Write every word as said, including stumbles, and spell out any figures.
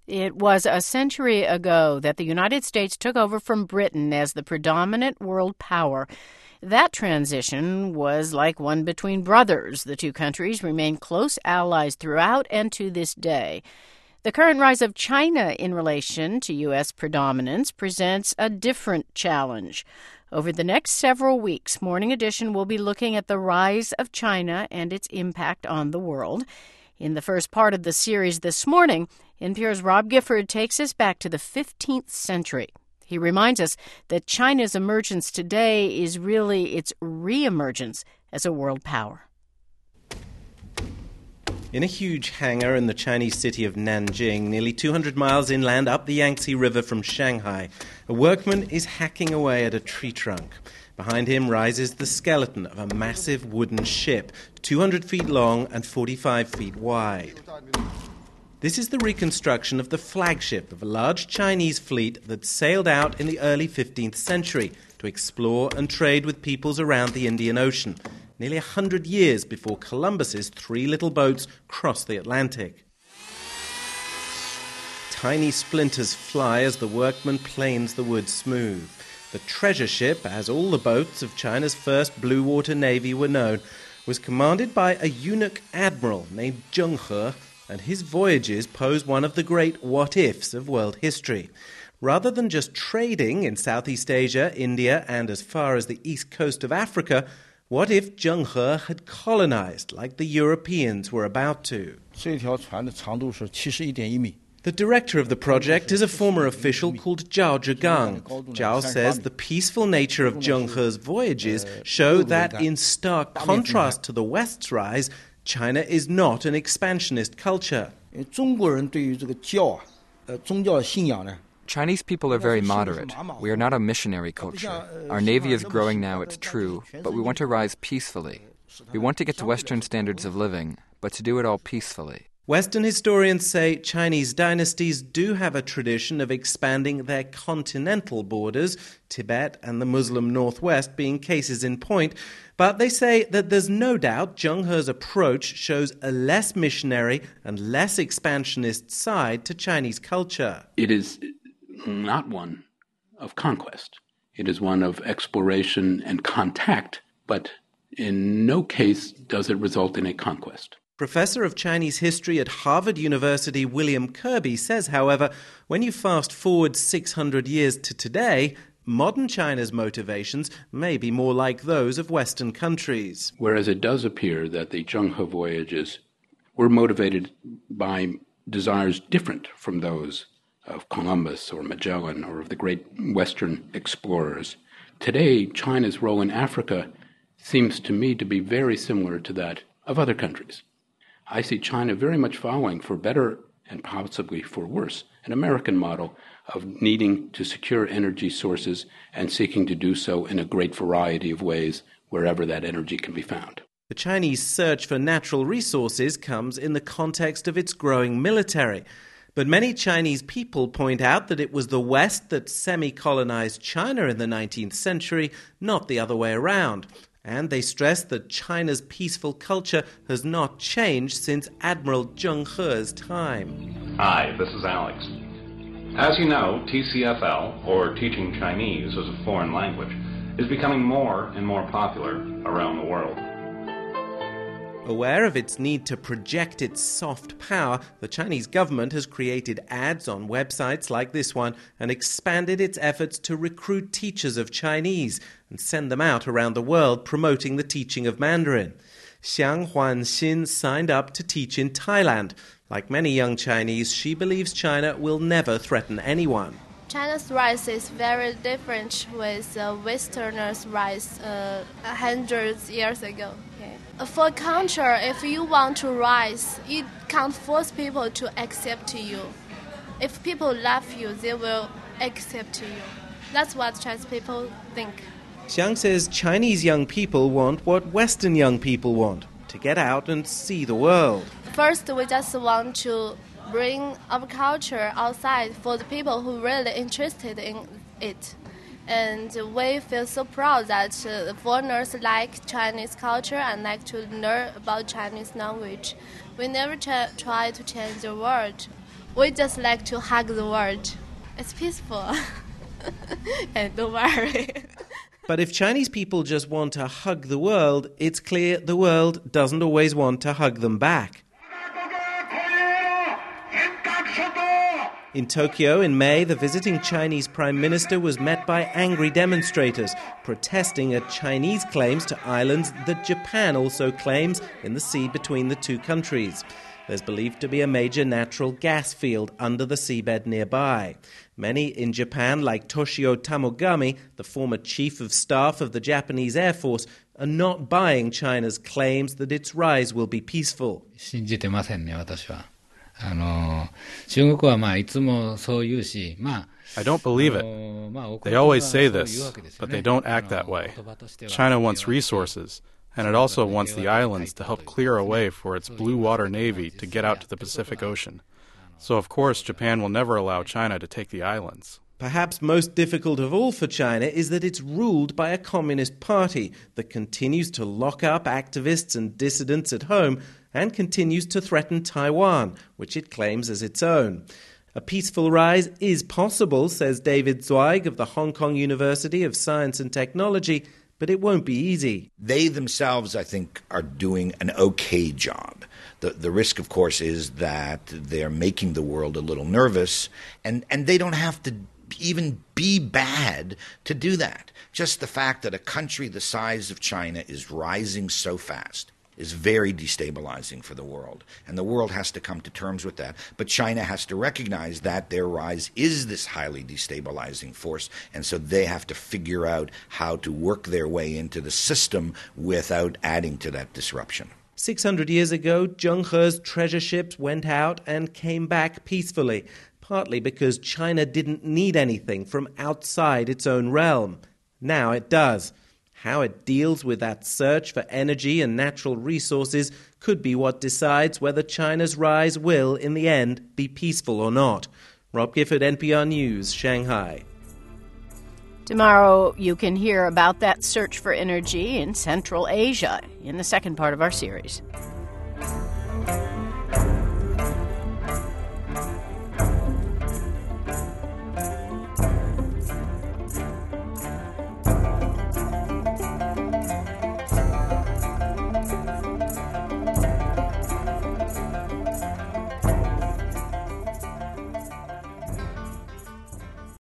It was a century ago that the United States took over from Britain as the predominant world power. That transition was like one between brothers. The two countries remain close allies throughout and to this day. The current rise of China in relation to U S predominance presents a different challenge. Over the next several weeks, Morning Edition will be looking at the rise of China and its impact on the world. In the first part of the series this morning, N P R's Rob Gifford takes us back to the fifteenth century. He reminds us that China's emergence today is really its re-emergence as a world power. In a huge hangar in the Chinese city of Nanjing, nearly two hundred miles inland up the Yangtze River from Shanghai, a workman is hacking away at a tree trunk. Behind him rises the skeleton of a massive wooden ship, two hundred feet long and forty-five feet wide. This is the reconstruction of the flagship of a large Chinese fleet that sailed out in the early fifteenth century to explore and trade with peoples around the Indian Ocean, nearly a hundred years before Columbus's three little boats crossed the Atlantic. Tiny splinters fly as the workman planes the wood smooth. The treasure ship, as all the boats of China's first blue water navy were known, was commanded by a eunuch admiral named Zheng He, and his voyages pose one of the great what-ifs of world history. Rather than just trading in Southeast Asia, India, and as far as the east coast of Africa, what if Zheng He had colonized like the Europeans were about to? The director of the project is a former official called Zhao Zhigang. Zhao says the peaceful nature of Zheng He's voyages show that, in stark contrast to the West's rise, China is not an expansionist culture. Chinese people are very moderate. We are not a missionary culture. Our navy is growing now, it's true, but we want to rise peacefully. We want to get to Western standards of living, but to do it all peacefully. Western historians say Chinese dynasties do have a tradition of expanding their continental borders, Tibet and the Muslim Northwest being cases in point, but they say that there's no doubt Zheng He's approach shows a less missionary and less expansionist side to Chinese culture. It is not one of conquest. It is one of exploration and contact, but in no case does it result in a conquest. Professor of Chinese history at Harvard University, William Kirby, says, however, when you fast forward six hundred years to today, modern China's motivations may be more like those of Western countries. Whereas it does appear that the Zheng He voyages were motivated by desires different from those of Columbus or Magellan or of the great Western explorers, today China's role in Africa seems to me to be very similar to that of other countries. I see China very much following, for better and possibly for worse, an American model of needing to secure energy sources and seeking to do so in a great variety of ways wherever that energy can be found. The Chinese search for natural resources comes in the context of its growing military. But many Chinese people point out that it was the West that semi-colonized China in the nineteenth century, not the other way around. And they stress that China's peaceful culture has not changed since Admiral Zheng He's time. Hi, this is Alex. As you know, T C F L, or Teaching Chinese as a Foreign Language, is becoming more and more popular around the world. Aware of its need to project its soft power, the Chinese government has created ads on websites like this one and expanded its efforts to recruit teachers of Chinese and send them out around the world promoting the teaching of Mandarin. Xiang Huanxin signed up to teach in Thailand. Like many young Chinese, she believes China will never threaten anyone. China's rise is very different with uh, Westerners' rise uh, hundreds of years ago. Okay. For a culture, if you want to rise, you can't force people to accept you. If people love you, they will accept you. That's what Chinese people think. Xiang says Chinese young people want what Western young people want, to get out and see the world. First, we just want to bring our culture outside for the people who are really interested in it. And we feel so proud that uh, foreigners like Chinese culture and like to learn about Chinese language. We never ch- try to change the world. We just like to hug the world. It's peaceful. And don't worry. But if Chinese people just want to hug the world, it's clear the world doesn't always want to hug them back. In Tokyo in May, the visiting Chinese Prime Minister was met by angry demonstrators protesting at Chinese claims to islands that Japan also claims in the sea between the two countries. There's believed to be a major natural gas field under the seabed nearby. Many in Japan, like Toshio Tamogami, the former chief of staff of the Japanese Air Force, are not buying China's claims that its rise will be peaceful. I don't believe it. They always say this, but they don't act that way. China wants resources, and it also wants the islands to help clear a way for its blue water navy to get out to the Pacific Ocean. So, of course, Japan will never allow China to take the islands. Perhaps most difficult of all for China is that it's ruled by a communist party that continues to lock up activists and dissidents at home and continues to threaten Taiwan, which it claims as its own. A peaceful rise is possible, says David Zweig of the Hong Kong University of Science and Technology, but it won't be easy. They themselves, I think, are doing an okay job. The, the risk, of course, is that they're making the world a little nervous, and, and they don't have to even be bad to do that. Just the fact that a country the size of China is rising so fast is very destabilizing for the world, and the world has to come to terms with that. But China has to recognize that their rise is this highly destabilizing force, and so they have to figure out how to work their way into the system without adding to that disruption. Six hundred years ago, Zheng He's treasure ships went out and came back peacefully, partly because China didn't need anything from outside its own realm. Now it does. How it deals with that search for energy and natural resources could be what decides whether China's rise will, in the end, be peaceful or not. Rob Gifford, N P R News, Shanghai. Tomorrow you can hear about that search for energy in Central Asia in the second part of our series.